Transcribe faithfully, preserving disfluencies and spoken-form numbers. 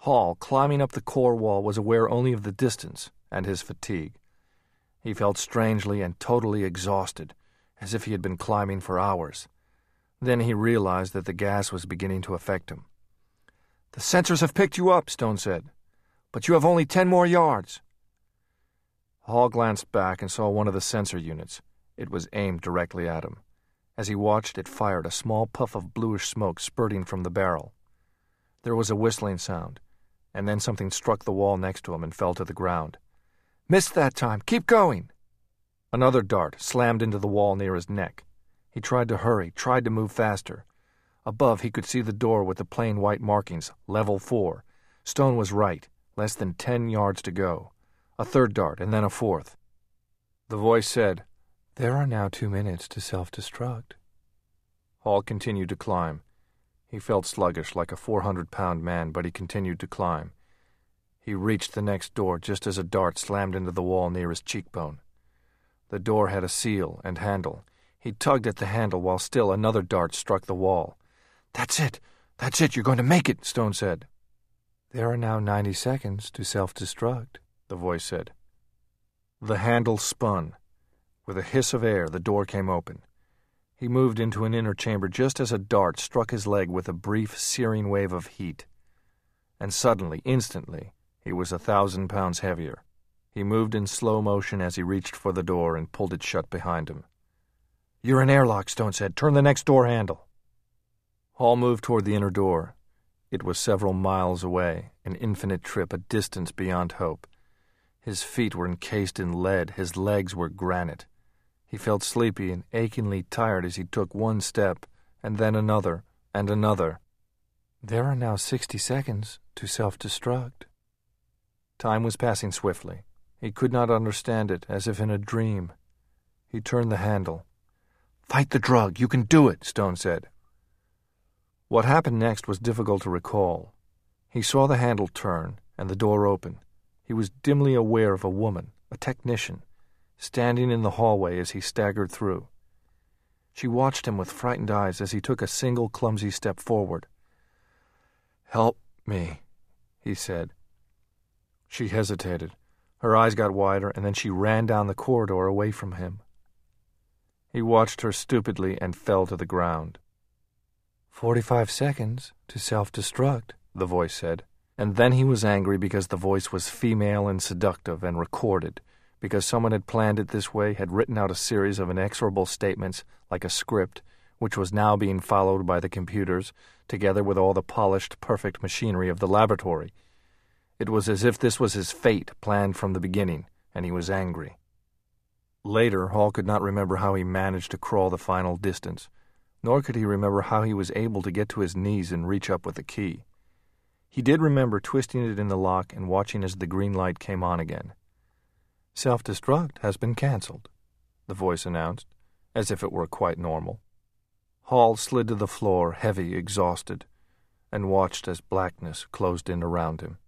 Hall, climbing up the core wall, was aware only of the distance and his fatigue. He felt strangely and totally exhausted, as if he had been climbing for hours. Then he realized that the gas was beginning to affect him. "The sensors have picked you up," Stone said, "but you have only ten more yards." Hall glanced back and saw one of the sensor units. It was aimed directly at him. As he watched, it fired a small puff of bluish smoke spurting from the barrel. There was a whistling sound, and then something struck the wall next to him and fell to the ground. "Missed that time. Keep going." Another dart slammed into the wall near his neck. He tried to hurry, tried to move faster. Above, he could see the door with the plain white markings, level four. Stone was right, less than ten yards to go. A third dart, and then a fourth. The voice said, "There are now two minutes to self-destruct." Hall continued to climb. He felt sluggish, like a four hundred pound man, but he continued to climb. He reached the next door just as a dart slammed into the wall near his cheekbone. The door had a seal and handle. He tugged at the handle while still another dart struck the wall. "That's it! That's it! You're going to make it!" Stone said. "There are now ninety seconds to self-destruct," the voice said. The handle spun. With a hiss of air, the door came open. He moved into an inner chamber just as a dart struck his leg with a brief, searing wave of heat. And suddenly, instantly, he was a thousand pounds heavier. He moved in slow motion as he reached for the door and pulled it shut behind him. "You're in airlock," Stone said. "Turn the next door handle." Hall moved toward the inner door. It was several miles away, an infinite trip, a distance beyond hope. His feet were encased in lead, his legs were granite. He felt sleepy and achingly tired as he took one step, and then another, and another. "There are now sixty seconds to self-destruct." Time was passing swiftly. He could not understand it, as if in a dream. He turned the handle. "Fight the drug! You can do it!" Stone said. What happened next was difficult to recall. He saw the handle turn, and the door open. He was dimly aware of a woman, a technician, standing in the hallway as he staggered through. She watched him with frightened eyes as he took a single clumsy step forward. "Help me," he said. She hesitated. Her eyes got wider, and then she ran down the corridor away from him. He watched her stupidly and fell to the ground. Forty-five seconds to self-destruct," the voice said. And then he was angry because the voice was female and seductive and recorded, because someone had planned it this way, had written out a series of inexorable statements like a script, which was now being followed by the computers, together with all the polished, perfect machinery of the laboratory. It was as if this was his fate, planned from the beginning, and he was angry. Later, Hall could not remember how he managed to crawl the final distance, nor could he remember how he was able to get to his knees and reach up with the key. He did remember twisting it in the lock and watching as the green light came on again. "Self-destruct has been cancelled," the voice announced, as if it were quite normal. Hall slid to the floor, heavy, exhausted, and watched as blackness closed in around him.